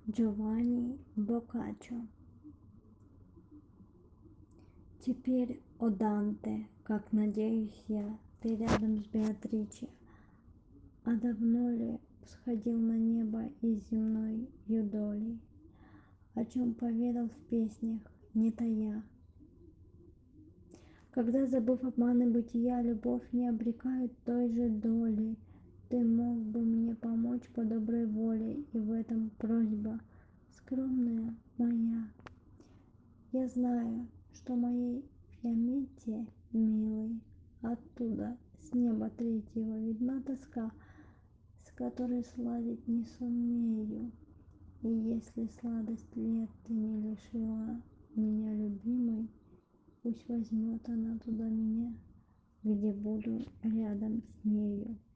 Джованни Боккаччо. Теперь, о Данте, как надеюсь я, ты рядом с Беатриче. А давно ли всходил на небо из земной юдоли, о чем поведал в песнях, не тая? Когда, забыв обманы бытия, любовь не обрекают той же доли, ты мог бы мне помочь по доброй воле, и в этом просьба скромная моя. Я знаю, что моей Фиаменте, милый, оттуда, с неба третьего, видна тоска, с которой сладить не сумею. И если сладость лет ты не лишила меня любимой, пусть возьмет она туда меня, где буду рядом с нею.